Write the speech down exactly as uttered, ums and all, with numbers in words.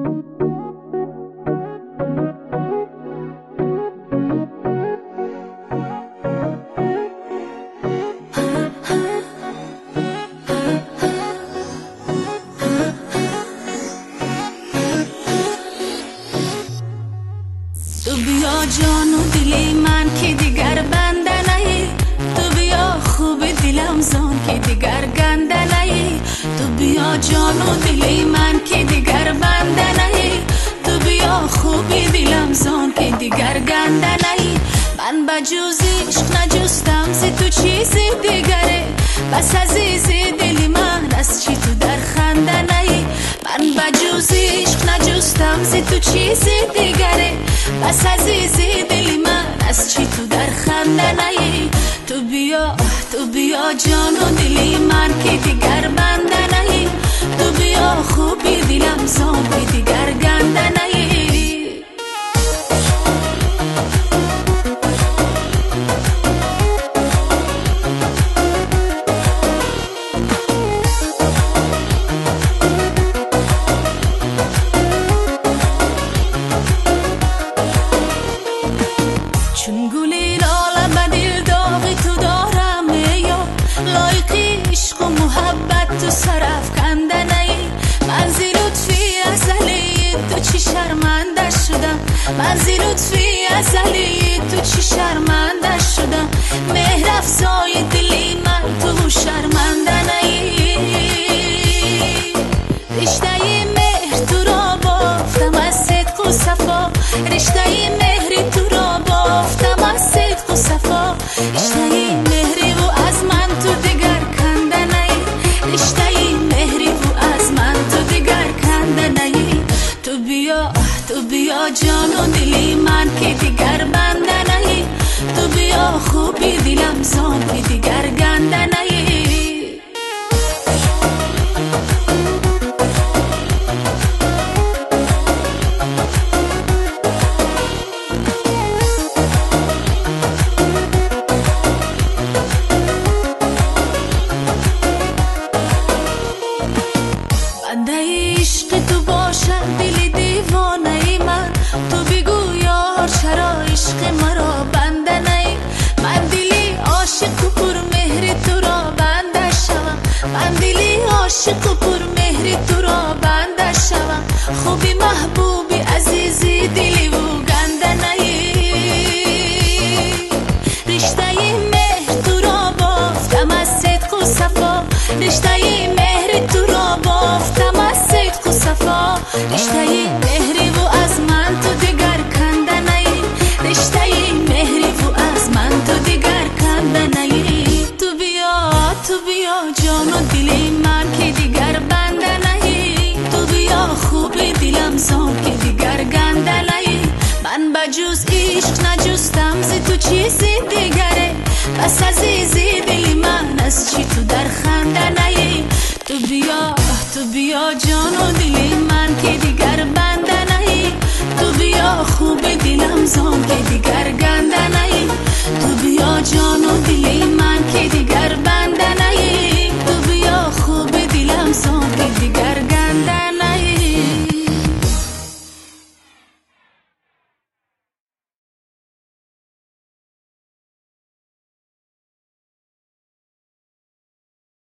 تو بیا جان و دلی من که دیگر بنده نهی، تو بیا خوب دلم زان که دیگر گنده نهی. تو بیا جان و دلی من که دیگر بنده نهی، تو بیا خوب دلم زان که دیگر گنده نهی. من بجز عشق نجستم ز تو چیزی دیگره، بس عزیز دلی من از چی تو در خنده نهی. من بجز عشق نجستم ز تو چیزی دیگره، بس عزیز دلی من از چی تو در خنده نهی. تو بیا تو بیا جان و دلی من که دیگر بنده نهی، تو بیا خوبی دلم زان که دیگر گنده نهی. چون گلی لاله به دل داغی تو دارم یا لایقی عشق و محبت تو سرافکنده نهی. من زی لطفی ازلی تو چی شرمنده شدم، من زی لطفی ازلی تو چی شرمنده شدم. مهر افزای دلی من تو شرمنده نهی. رشته مهر تو را بافتم از صدق و صفا، رشته مهر تو را بافتم از صدق و صفا. رشته مهری و از من تو دیگر کنده نهی، رشته مهری و از من تو دیگر کنده نهی. تو بیا تو بیا جان و دلی من که دیگر بنده نهی، تو بیا خوبی دلم زان که دیگر گنده نهی. عشق تو باشد دل دیوانه ای من، تو بگو یار چرا عشق مرا بنده نهی. من دلی عاشق و پر مهر تو را بنده شوم، من دلی عاشق و پر مهر تو را بنده شوم. خوبی محبوبی عزیزی دلی و گنده نهی. رشته مهر تو را بافتم از صدق و صفا، رشته مهر تو را بافتم از صدق و صفا. رشته مهری و از من تو دیگر کنده نهی، رشته مهری و از من تو دیگر کنده نهی. تو بیا تو بیا جان و دلی من که دیگر بنده نهی، تو بیا خوبی دلم زان که دیگر گنده نهی. من بجز عشق نجستم ز تو چیزی دیگره، بس عزیزی دلی من از چی